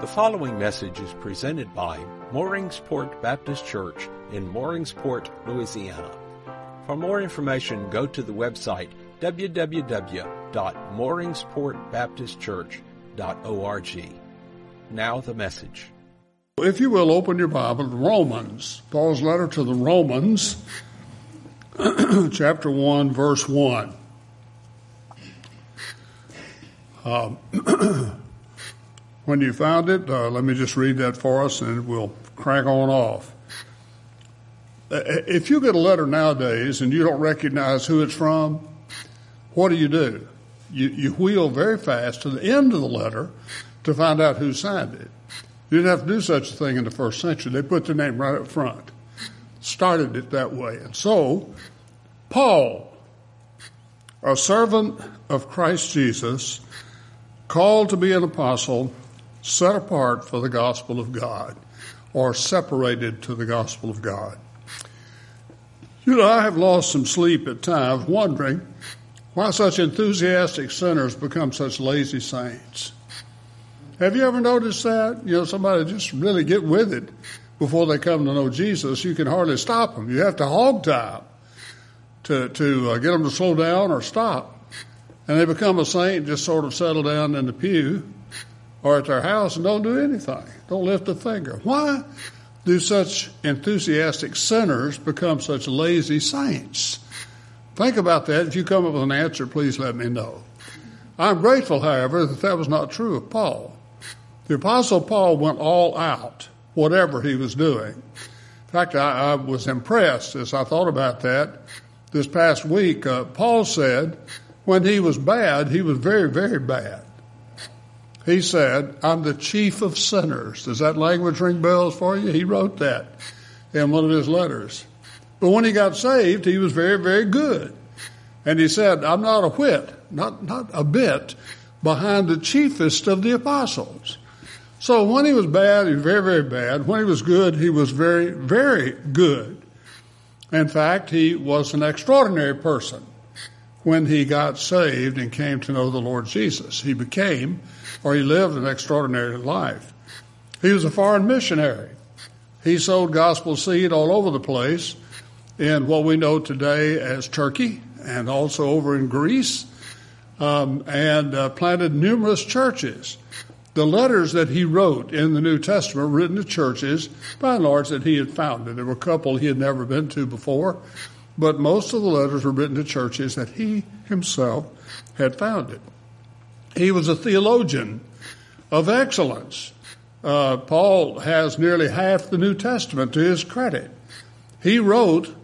The following message is presented by Mooringsport Baptist Church in Mooringsport, Louisiana. For more information, go to the website www.mooringsportbaptistchurch.org. Now the message. If you will, open your Bible to Romans, Paul's letter to the Romans, chapter 1, verse 1. When you found it, let me just read that for us and we'll crack on off. If you get a letter nowadays and you don't recognize who it's from, what do? You wheel very fast to the end of the letter to find out who signed it. You didn't have to do such a thing in the first century. They put their name right up front. Started it that way. And so, Paul, a servant of Christ Jesus, called to be an apostle, set apart for the gospel of God, or separated to the gospel of God. You know, I have lost some sleep at times wondering why such enthusiastic sinners become such lazy saints. Have you ever noticed that? You know, somebody just really get with it before they come to know Jesus. You can hardly stop them. You have to hog tie them to get them to slow down or stop. And they become a saint, just sort of settle down in the pew or at their house and don't do anything. Don't lift a finger. Why do such enthusiastic sinners become such lazy saints? Think about that. If you come up with an answer, please let me know. I'm grateful, however, that was not true of Paul. The Apostle Paul went all out, whatever he was doing. In fact, I was impressed as I thought about that this past week. Paul said when he was bad, he was very, very bad. He said, I'm the chief of sinners. Does that language ring bells for you? He wrote that in one of his letters. But when he got saved, he was very, very good. And he said, I'm not a whit, not a bit, behind the chiefest of the apostles. So when he was bad, he was very, very bad. When he was good, he was very, very good. In fact, he was an extraordinary person when he got saved and came to know the Lord Jesus. He lived an extraordinary life. He was a foreign missionary. He sowed gospel seed all over the place in what we know today as Turkey and also over in Greece, and planted numerous churches. The letters that he wrote in the New Testament were written to churches, by and large, that he had founded. There were a couple he had never been to before, but most of the letters were written to churches that he himself had founded. He was a theologian of excellence. Paul has nearly half the New Testament to his credit. He wrote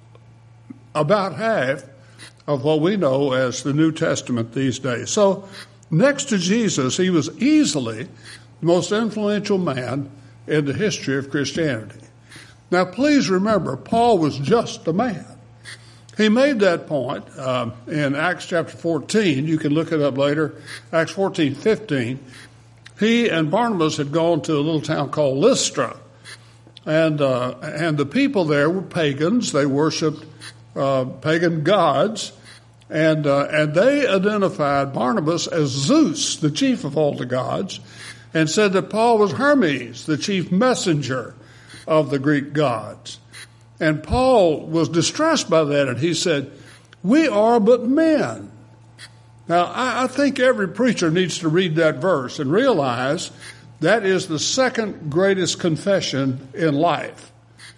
about half of what we know as the New Testament these days. So next to Jesus, he was easily the most influential man in the history of Christianity. Now, please remember, Paul was just a man. He made that point in Acts chapter 14. You can look it up later, Acts 14:15. He and Barnabas had gone to a little town called Lystra. And the people there were pagans. They worshipped pagan gods. And they identified Barnabas as Zeus, the chief of all the gods, and said that Paul was Hermes, the chief messenger of the Greek gods. And Paul was distressed by that, and he said, we are but men. Now, I think every preacher needs to read that verse and realize that is the second greatest confession in life.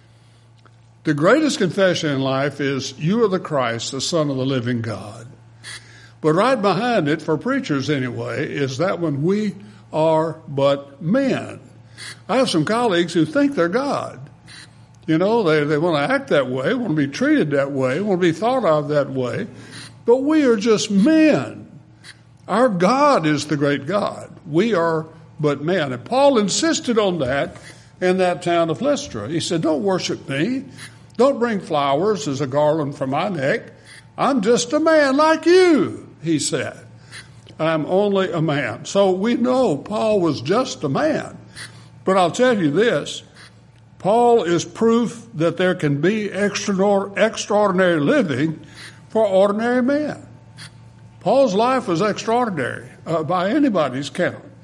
The greatest confession in life is, you are the Christ, the Son of the living God. But right behind it, for preachers anyway, is that when we are but men. I have some colleagues who think they're God. You know, they want to act that way, want to be treated that way, want to be thought of that way. But we are just men. Our God is the great God. We are but men. And Paul insisted on that in that town of Lystra. He said, don't worship me. Don't bring flowers as a garland for my neck. I'm just a man like you, he said. I'm only a man. So we know Paul was just a man. But I'll tell you this. Paul is proof that there can be extraordinary living for ordinary men. Paul's life was extraordinary by anybody's count.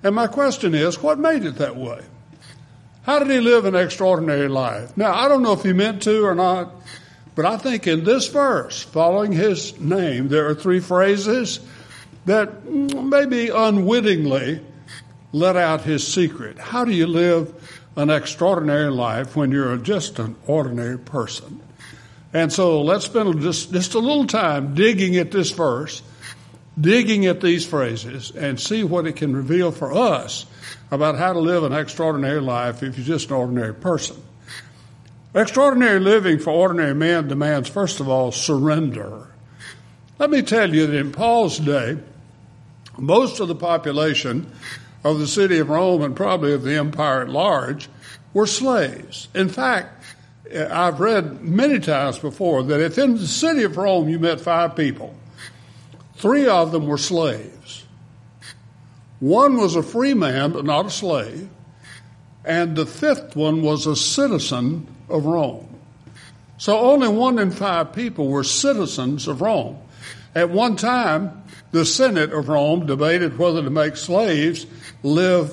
And my question is, what made it that way? How did he live an extraordinary life? Now, I don't know if he meant to or not, but I think in this verse, following his name, there are 3 phrases that maybe unwittingly let out his secret. How do you live an extraordinary life when you're just an ordinary person? And so let's spend just a little time digging at this verse, digging at these phrases, and see what it can reveal for us about how to live an extraordinary life if you're just an ordinary person. Extraordinary living for ordinary men demands, first of all, surrender. Let me tell you that in Paul's day, most of the population of the city of Rome and probably of the empire at large were slaves. In fact, I've read many times before that if in the city of Rome you met 5 people, 3 of them were slaves. 1 was a free man but not a slave, and the 5th one was a citizen of Rome. So only 1 in 5 people were citizens of Rome. At one time, the Senate of Rome debated whether to make slaves wear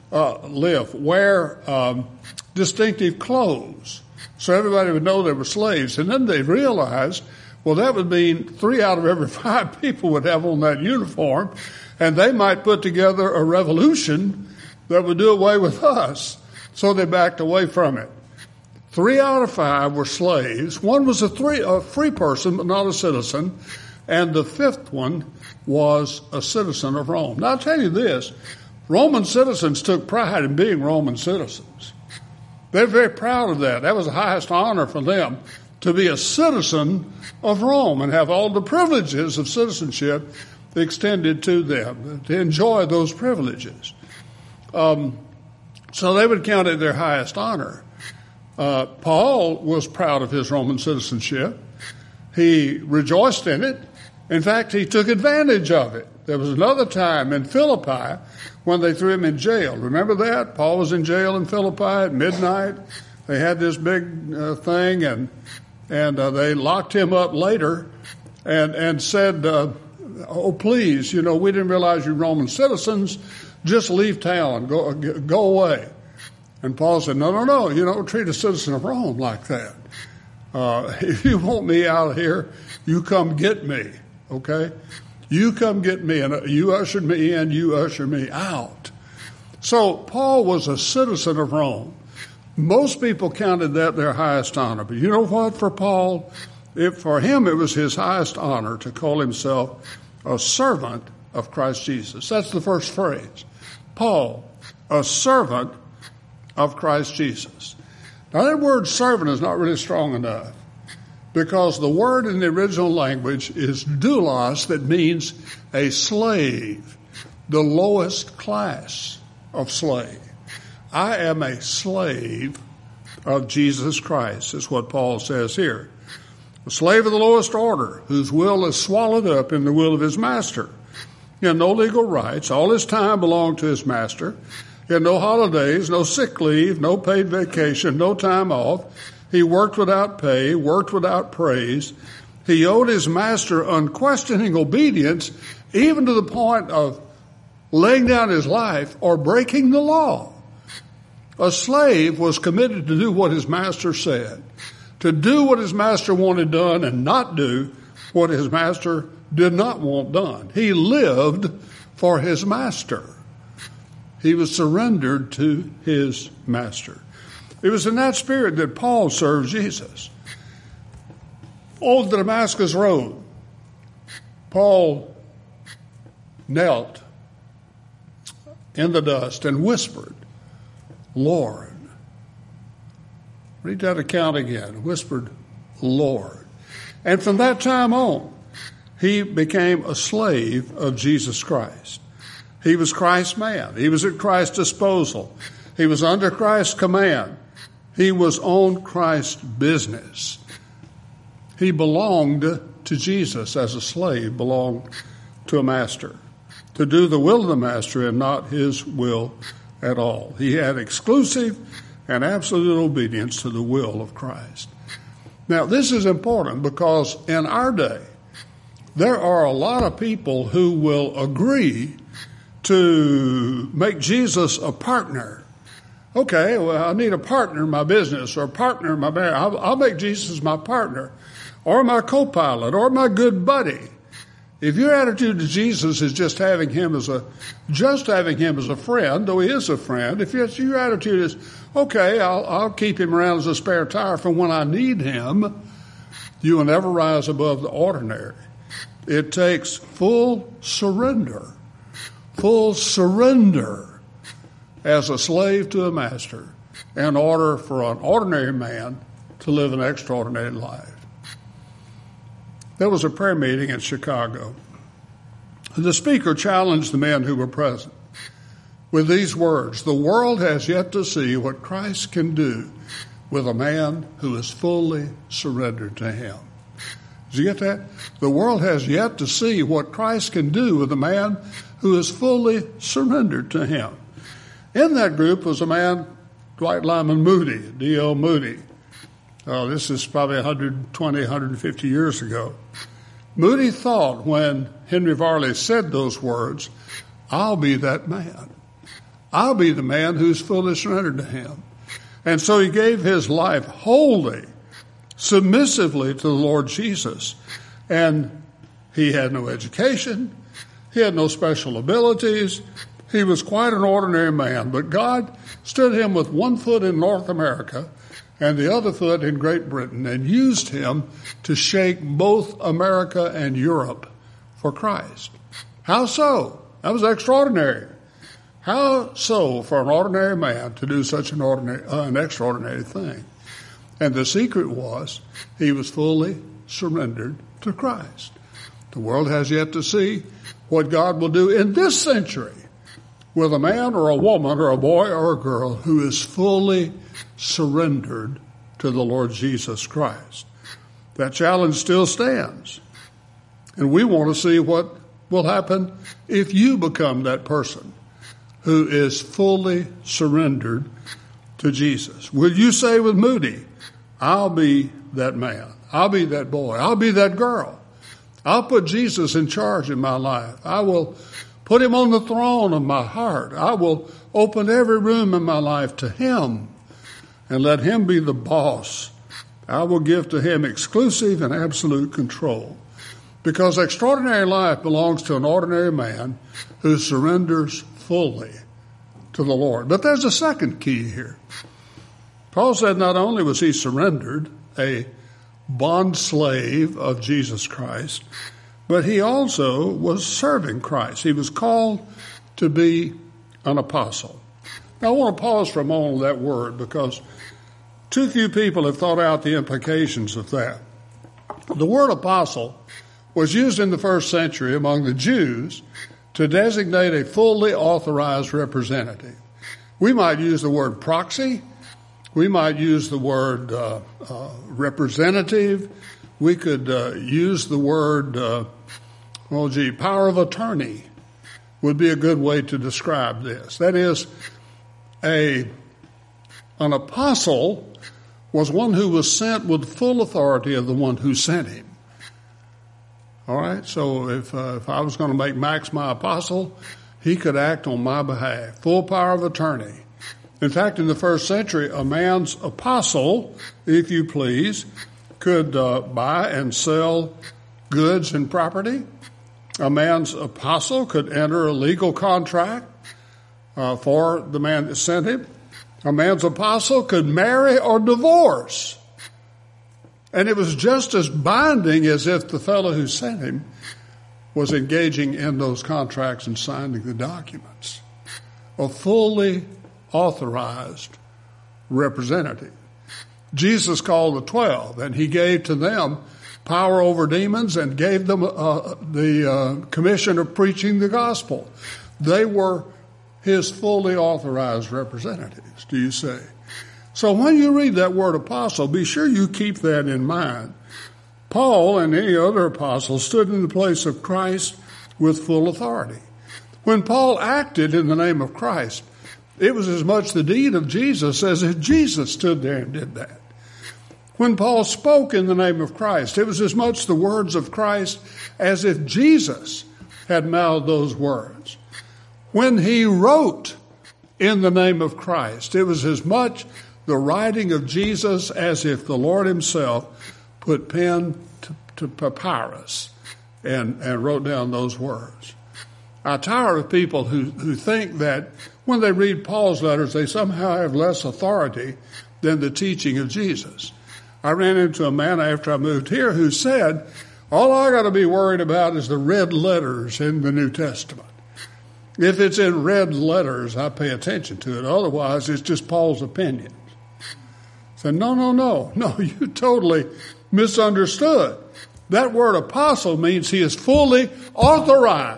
distinctive clothes so everybody would know they were slaves. And then they realized, well, that would mean 3 out of every 5 people would have on that uniform, and they might put together a revolution that would do away with us. So they backed away from it. 3 out of 5 were slaves. 1 was a free person, but not a citizen. And the 5th one was a citizen of Rome. Now, I'll tell you this. Roman citizens took pride in being Roman citizens. They're very proud of that. That was the highest honor for them, to be a citizen of Rome and have all the privileges of citizenship extended to them, to enjoy those privileges. So they would count it their highest honor. Paul was proud of his Roman citizenship. He rejoiced in it. In fact, he took advantage of it. There was another time in Philippi when they threw him in jail. Remember that? Paul was in jail in Philippi at midnight. They had this big thing, and they locked him up later and said, oh, please, we didn't realize you're Roman citizens. Just leave town. Go away. And Paul said, no, you don't treat a citizen of Rome like that. If you want me out of here, you come get me, okay? You come get me, and you ushered me in, you usher me out. So Paul was a citizen of Rome. Most people counted that their highest honor. But you know what? For Paul, for him it was his highest honor to call himself a servant of Christ Jesus. That's the first phrase. Paul, a servant of Christ Jesus. Now that word servant is not really strong enough, because the word in the original language is doulos, that means a slave, the lowest class of slave. I am a slave of Jesus Christ, is what Paul says here. A slave of the lowest order, whose will is swallowed up in the will of his master. He had no legal rights. All his time belonged to his master. He had no holidays, no sick leave, no paid vacation, no time off. He worked without pay, worked without praise. He owed his master unquestioning obedience, even to the point of laying down his life or breaking the law. A slave was committed to do what his master said, to do what his master wanted done and not do what his master did not want done. He lived for his master. He was surrendered to his master. It was in that spirit that Paul served Jesus. On the Damascus Road, Paul knelt in the dust and whispered, Lord. Read that account again. Whispered, Lord. And from that time on, he became a slave of Jesus Christ. He was Christ's man. He was at Christ's disposal. He was under Christ's command. He was on Christ's business. He belonged to Jesus as a slave belonged to a master, to do the will of the master and not his will at all. He had exclusive and absolute obedience to the will of Christ. Now, this is important because in our day, there are a lot of people who will agree to make Jesus a partner. Okay, well, I need a partner in my business or a partner in my marriage. I'll make Jesus my partner or my co-pilot or my good buddy. If your attitude to Jesus is just having him as a friend, though he is a friend, if your attitude is, okay, I'll keep him around as a spare tire for when I need him, you will never rise above the ordinary. It takes full surrender as a slave to a master in order for an ordinary man to live an extraordinary life. There was a prayer meeting in Chicago. The speaker challenged the men who were present with these words: the world has yet to see what Christ can do with a man who is fully surrendered to him. Did you get that? The world has yet to see what Christ can do with a man who is fully surrendered to him. In that group was a man, Dwight Lyman Moody, D.L. Moody. This is probably 120, 150 years ago. Moody thought when Henry Varley said those words, I'll be that man. I'll be the man who's fully surrendered to him. And so he gave his life wholly, submissively to the Lord Jesus. And he had no education. He had no special abilities. He was quite an ordinary man. But God stood him with one foot in North America and the other foot in Great Britain, and used him to shake both America and Europe for Christ. How so? That was extraordinary. How so for an ordinary man to do such an extraordinary thing? And the secret was he was fully surrendered to Christ. The world has yet to see what God will do in this century with a man or a woman or a boy or a girl who is fully surrendered to the Lord Jesus Christ. That challenge still stands. And we want to see what will happen if you become that person who is fully surrendered to Jesus. Will you say with Moody, I'll be that man, I'll be that boy, I'll be that girl. I'll put Jesus in charge in my life. I will put him on the throne of my heart. I will open every room in my life to him and let him be the boss. I will give to him exclusive and absolute control. Because extraordinary life belongs to an ordinary man who surrenders fully to the Lord. But there's a second key here. Paul said not only was he surrendered, a bond slave of Jesus Christ, but he also was serving Christ. He was called to be an apostle. Now, I want to pause for a moment on that word because too few people have thought out the implications of that. The word apostle was used in the first century among the Jews to designate a fully authorized representative. We might use the word proxy. We might use the word representative. We could use the word, power of attorney would be a good way to describe this. That is, an apostle was one who was sent with full authority of the one who sent him. All right, so if I was going to make Max my apostle, he could act on my behalf, full power of attorney. In fact, in the first century, a man's apostle, if you please, could buy and sell goods and property. A man's apostle could enter a legal contract for the man that sent him. A man's apostle could marry or divorce. And it was just as binding as if the fellow who sent him was engaging in those contracts and signing the documents. A fully authorized representative. Jesus called the 12, and he gave to them power over demons and gave them the commission of preaching the gospel. They were his fully authorized representatives, do you say? So when you read that word apostle, be sure you keep that in mind. Paul and any other apostle stood in the place of Christ with full authority. When Paul acted in the name of Christ, it was as much the deed of Jesus as if Jesus stood there and did that. When Paul spoke in the name of Christ, it was as much the words of Christ as if Jesus had mouthed those words. when he wrote in the name of Christ, it was as much the writing of Jesus as if the Lord himself put pen to papyrus and wrote down those words. I tire of people who think that when they read Paul's letters, they somehow have less authority than the teaching of Jesus. I ran into a man after I moved here who said, all I got to be worried about is the red letters in the New Testament. If it's in red letters, I pay attention to it. Otherwise, it's just Paul's opinion. I said, no, you totally misunderstood. That word apostle means he is fully authorized.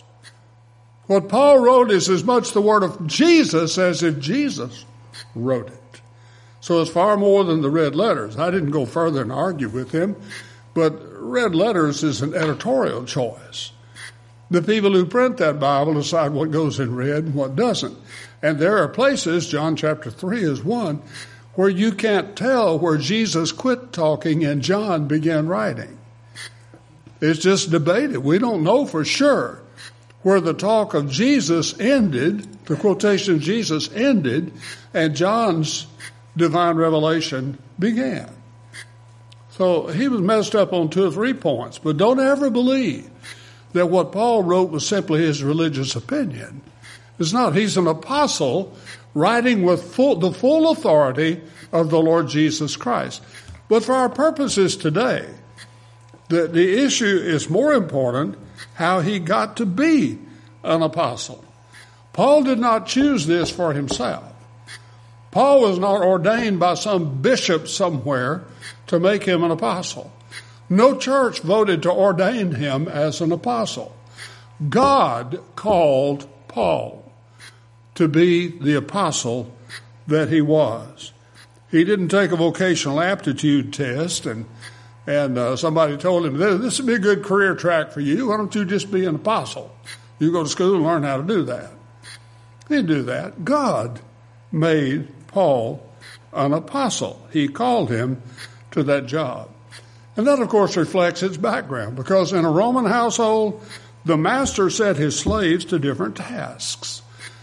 What Paul wrote is as much the word of Jesus as if Jesus wrote it. So it's far more than the red letters. I didn't go further and argue with him, but red letters is an editorial choice. The people who print that Bible decide what goes in red and what doesn't. And there are places, John chapter 3 is one, where you can't tell where Jesus quit talking and John began writing. It's just debated. We don't know for sure where the talk of Jesus ended, the quotation of Jesus ended, and John's divine revelation began. So he was messed up on 2 or 3 points, but don't ever believe that what Paul wrote was simply his religious opinion. It's not. He's an apostle writing with the full authority of the Lord Jesus Christ. But for our purposes today, the issue is more important how he got to be an apostle. Paul did not choose this for himself. Paul was not ordained by some bishop somewhere to make him an apostle. No church voted to ordain him as an apostle. God called Paul to be the apostle that he was. He didn't take a vocational aptitude test and somebody told him, this would be a good career track for you. Why don't you just be an apostle? You go to school and learn how to do that. He didn't do that. God made Paul an apostle. He called him to that job. And that, of course, reflects his background, because in a Roman household, the master set his slaves to different tasks.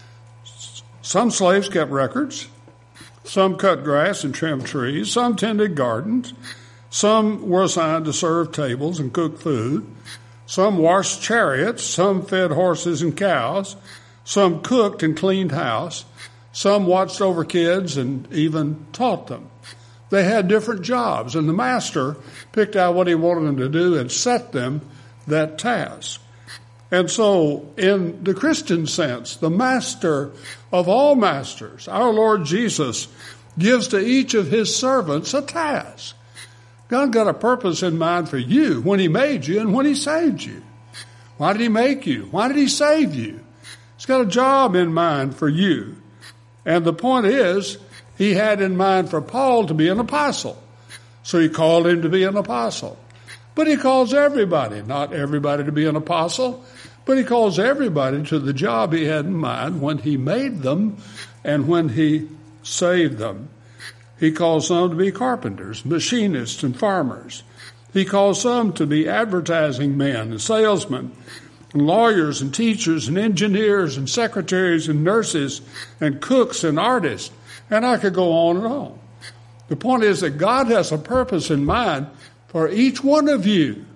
Some slaves kept records. Some cut grass and trimmed trees. Some tended gardens. Some were assigned to serve tables and cook food. Some washed chariots. Some fed horses and cows. Some cooked and cleaned house. Some watched over kids and even taught them. They had different jobs, and the master picked out what he wanted them to do and set them that task. And so, in the Christian sense, the master of all masters, our Lord Jesus, gives to each of his servants a task. God got a purpose in mind for you when he made you and when he saved you. Why did he make you? Why did he save you? He's got a job in mind for you. And the point is, he had in mind for Paul to be an apostle. So he called him to be an apostle. But he calls everybody, not everybody to be an apostle, but he calls everybody to the job he had in mind when he made them and when he saved them. He calls some to be carpenters, machinists, and farmers. He calls some to be advertising men and salesmen, and lawyers and teachers and engineers and secretaries and nurses and cooks and artists. And I could go on and on. The point is that God has a purpose in mind for each one of you.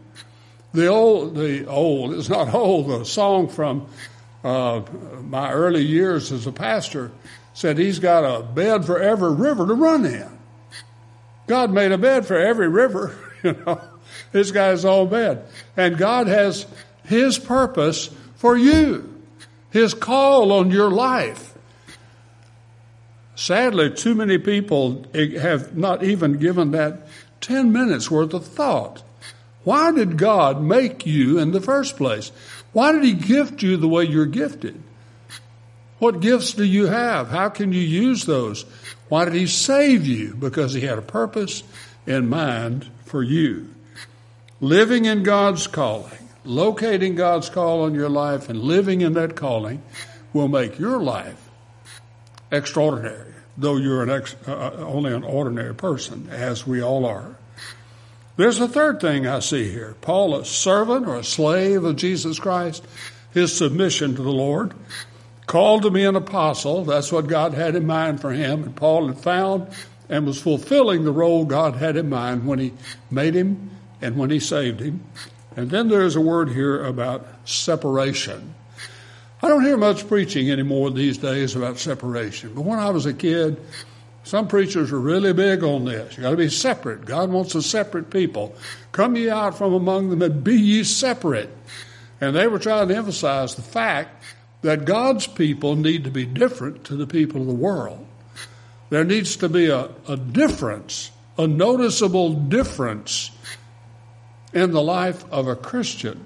It's not old, the song from my early years as a pastor said he's got a bed for every river to run in. God made a bed for every river, This guy's own bed. And God has his purpose for you, his call on your life. Sadly, too many people have not even given that 10 minutes worth of thought. Why did God make you in the first place? Why did he gift you the way you're gifted? What gifts do you have? How can you use those? Why did he save you? Because he had a purpose in mind for you. Living in God's calling, locating God's call on your life and living in that calling will make your life extraordinary, though you're only an ordinary person, as we all are. There's a third thing I see here. Paul, a servant or a slave of Jesus Christ, his submission to the Lord. called to be an apostle. That's what God had in mind for him. And Paul had found and was fulfilling the role God had in mind when he made him and when he saved him. And then there's a word here about separation. I don't hear much preaching anymore these days about separation. But when I was a kid, some preachers were really big on this. You got to be separate. God wants a separate people. Come ye out from among them and be ye separate. And they were trying to emphasize the fact that God's people need to be different to the people of the world. There needs to be a difference, a noticeable difference in the life of a Christian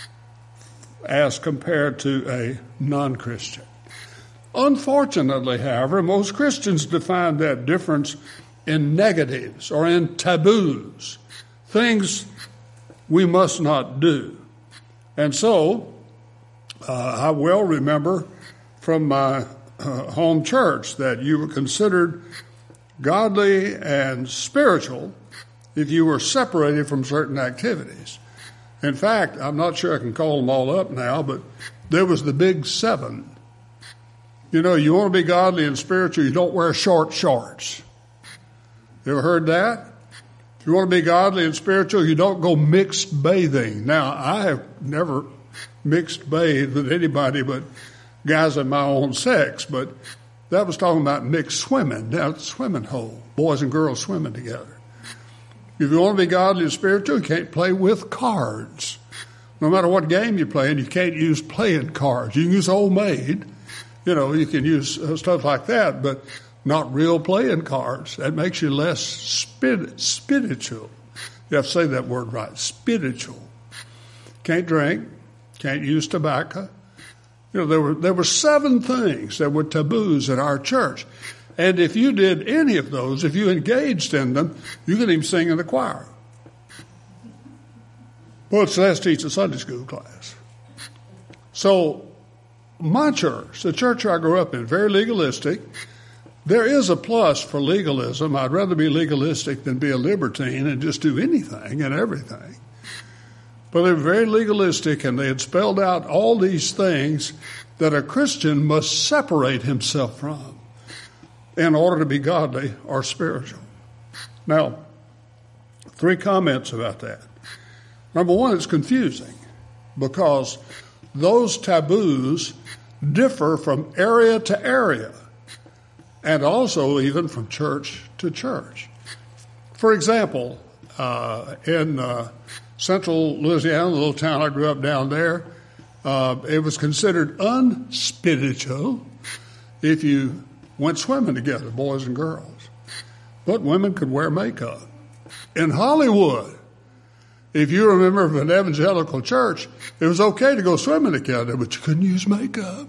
as compared to a non-Christian. Unfortunately, however, most Christians define that difference in negatives or in taboos, things we must not do. And so, I well remember from my home church that you were considered godly and spiritual if you were separated from certain activities. In fact, I'm not sure I can call them all up now, but there was the big 7. You know, you want to be godly and spiritual, you don't wear short shorts. You ever heard that? If you want to be godly and spiritual, you don't go mixed bathing. Now, I have never mixed bathed with anybody but guys of my own sex, but that was talking about mixed swimming, down at the swimming hole, boys and girls swimming together. If you want to be godly and spiritual, you can't play with cards. No matter what game you're playing, you can't use playing cards. You can use Old Maid. You know, you can use stuff like that, but not real playing cards. That makes you less spiritual. You have to say that word right, spiritual. Can't drink, can't use tobacco. You know, there were 7 things that were taboos at our church. And if you did any of those, if you engaged in them, you could even sing in the choir. Well, it's let's teach a Sunday school class. So my church, the church I grew up in, very legalistic. There is a plus for legalism. I'd rather be legalistic than be a libertine and just do anything and everything. But they were very legalistic, and they had spelled out all these things that a Christian must separate himself from in order to be godly or spiritual. Now, 3 comments about that. Number 1, it's confusing because those taboos differ from area to area and also even from church to church. For example, in central Louisiana, the little town I grew up down there, it was considered unspiritual if you went swimming together, boys and girls. But women could wear makeup. In Hollywood, if you were a member of an evangelical church, it was okay to go swimming together, but you couldn't use makeup.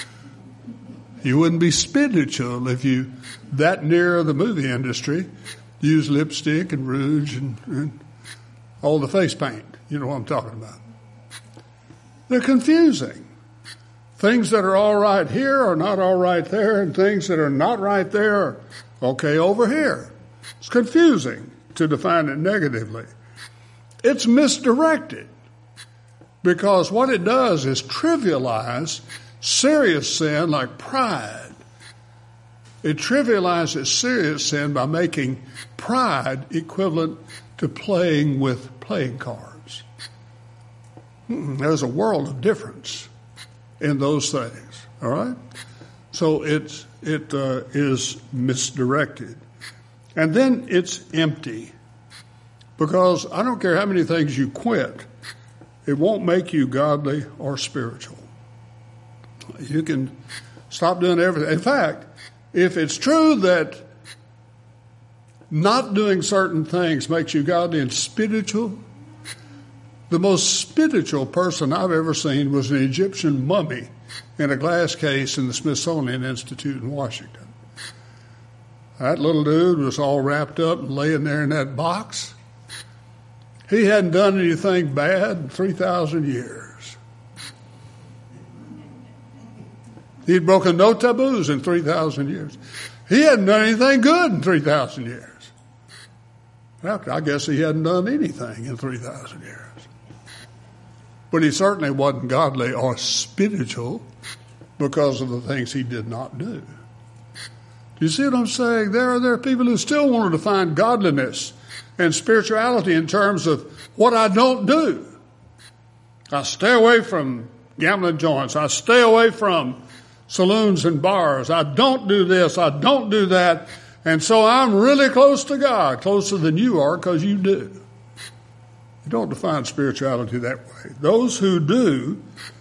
You wouldn't be spiritual if you, that near the movie industry, used lipstick and rouge and all the face paint. You know what I'm talking about. They're confusing. Things that are all right here are not all right there, and things that are not right there are okay over here. It's confusing to define it negatively. It's misdirected because what it does is trivialize serious sin like pride. It trivializes serious sin by making pride equivalent to playing with playing cards. There's a world of difference in those things, all right? So it is misdirected. And then it's empty because I don't care how many things you quit, it won't make you godly or spiritual. You can stop doing everything. In fact, if it's true that not doing certain things makes you godly and spiritual, the most spiritual person I've ever seen was an Egyptian mummy in a glass case in the Smithsonian Institute in Washington. That little dude was all wrapped up and laying there in that box. He hadn't done anything bad in 3,000 years. He'd broken no taboos in 3,000 years. He hadn't done anything good in 3,000 years. I guess he hadn't done anything in 3,000 years. But he certainly wasn't godly or spiritual because of the things he did not do. Do you see what I'm saying? There are people who still want to define godliness and spirituality in terms of what I don't do. I stay away from gambling joints. I stay away from saloons and bars. I don't do this. I don't do that. And so I'm really close to God, closer than you are, because you do. You don't define spirituality that way. Those who do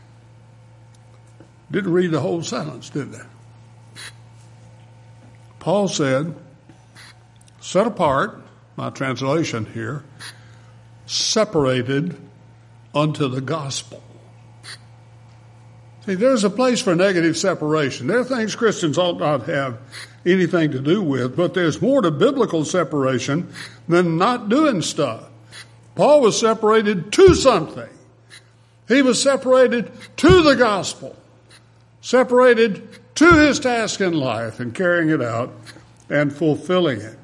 didn't read the whole sentence, did they? Paul said, set apart, my translation here, separated unto the gospel. See, there's a place for negative separation. There are things Christians ought not have anything to do with, but there's more to biblical separation than not doing stuff. Paul was separated to something. He was separated to the gospel, separated to his task in life and carrying it out and fulfilling it.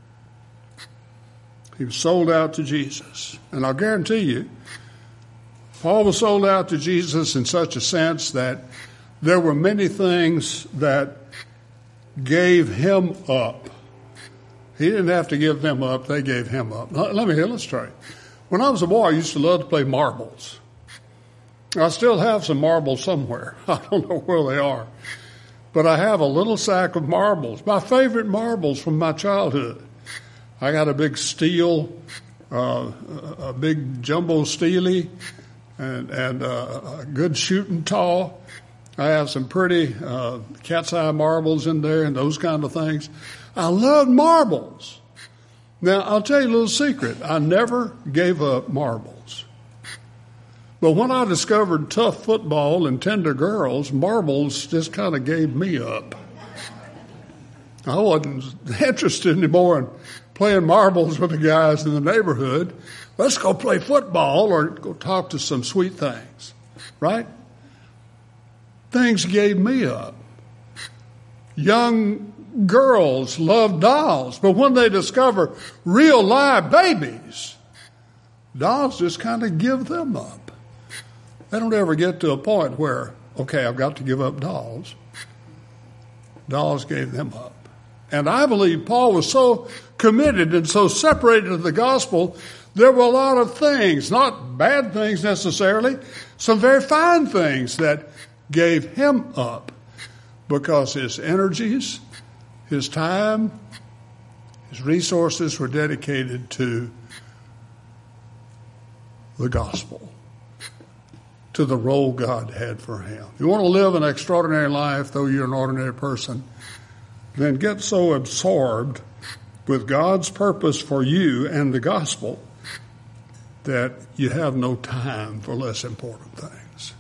He was sold out to Jesus. And I'll guarantee you, Paul was sold out to Jesus in such a sense that there were many things that gave him up. He didn't have to give them up, they gave him up. Let me illustrate. When I was a boy, I used to love to play marbles. I still have some marbles somewhere. I don't know where they are. But I have a little sack of marbles, my favorite marbles from my childhood. I got a big steel, a big jumbo steely, and a good shooting taw. I have some pretty cat's eye marbles in there and those kind of things. I love marbles. Now, I'll tell you a little secret. I never gave up marbles. But when I discovered tough football and tender girls, marbles just kind of gave me up. I wasn't interested anymore in playing marbles with the guys in the neighborhood. Let's go play football or go talk to some sweet things, right? Things gave me up. Young girls love dolls, but when they discover real live babies, dolls just kind of give them up. They don't ever get to a point where, okay, I've got to give up dolls. Dolls gave them up. And I believe Paul was so committed and so separated to the gospel, there were a lot of things, not bad things necessarily, some very fine things that gave him up because his energies, his time, his resources were dedicated to the gospel, to the role God had for him. You want to live an extraordinary life, though you're an ordinary person, then get so absorbed with God's purpose for you and the gospel that you have no time for less important things.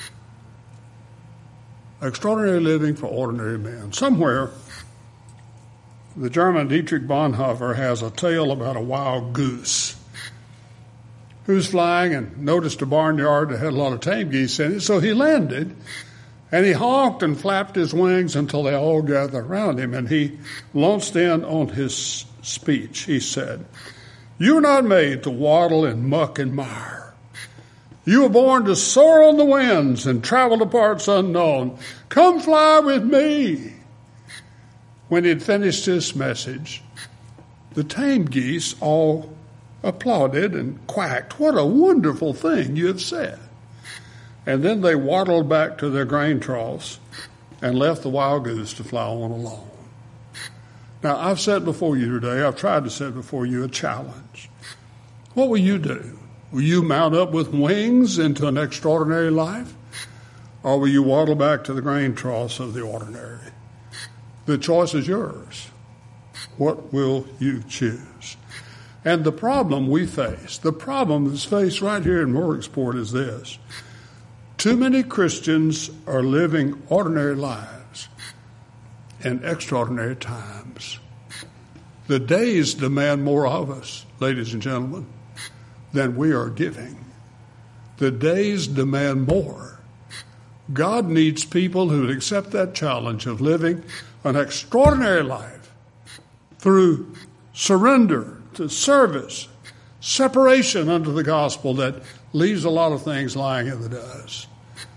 Extraordinary living for ordinary men. Somewhere, the German Dietrich Bonhoeffer has a tale about a wild goose who was flying and noticed a barnyard that had a lot of tame geese in it, so he landed. And he honked and flapped his wings until they all gathered around him, and he launched in on his speech. He said, "You were not made to waddle in muck and mire. You were born to soar on the winds and travel to parts unknown. Come fly with me." When he had finished his message, the tame geese all applauded and quacked. "What a wonderful thing you have said." And then they waddled back to their grain troughs and left the wild goose to fly on alone. Now, I've set before you today, I've tried to set before you a challenge. What will you do? Will you mount up with wings into an extraordinary life? Or will you waddle back to the grain troughs of the ordinary? The choice is yours. What will you choose? And the problem we face, the problem that's faced right here in Moricksport is this. Too many Christians are living ordinary lives in extraordinary times. The days demand more of us, ladies and gentlemen, than we are giving. The days demand more. God needs people who would accept that challenge of living an extraordinary life through surrender to service, separation unto the gospel that leaves a lot of things lying in the dust.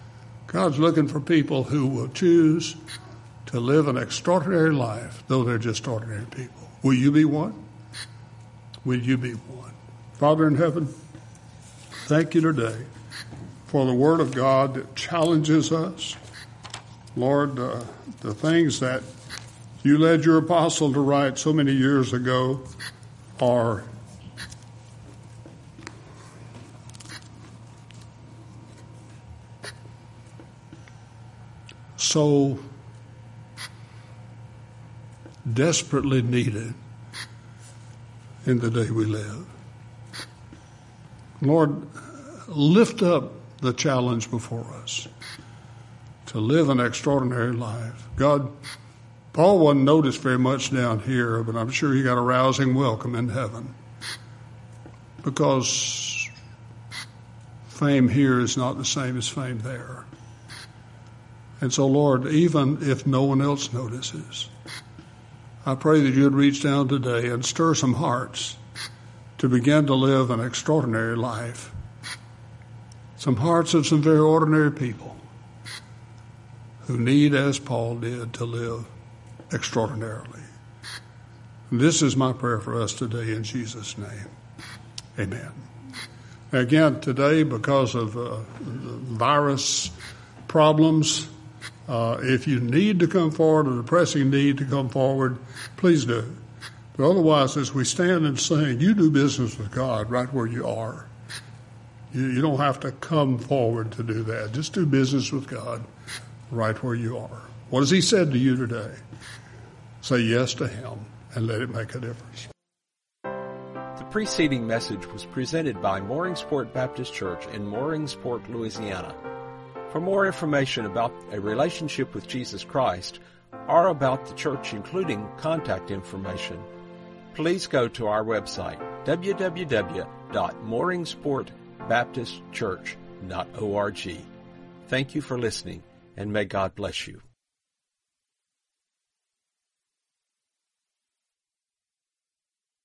God's looking for people who will choose to live an extraordinary life, though they're just ordinary people. Will you be one? Will you be one? Father in heaven, thank you today for the Word of God that challenges us. Lord, the things that you led your apostle to write so many years ago are so desperately needed in the day we live. Lord, lift up the challenge before us to live an extraordinary life. God, Paul wasn't noticed very much down here, but I'm sure he got a rousing welcome in heaven, because fame here is not the same as fame there. And so, Lord, even if no one else notices, I pray that you'd reach down today and stir some hearts to begin to live an extraordinary life. Some hearts of some very ordinary people who need, as Paul did, to live extraordinarily. This is my prayer for us today in Jesus' name. Amen. Again, today, because of virus problems, if you need to come forward, a pressing need to come forward, please do. But otherwise, as we stand and sing, you do business with God right where you are. You don't have to come forward to do that. Just do business with God right where you are. What has he said to you today? Say yes to him and let it make a difference. The preceding message was presented by Mooringsport Baptist Church in Mooringsport, Louisiana. For more information about a relationship with Jesus Christ or about the church, including contact information, please go to our website, www.mooringsportbaptistchurch.org. Thank you for listening, and may God bless you.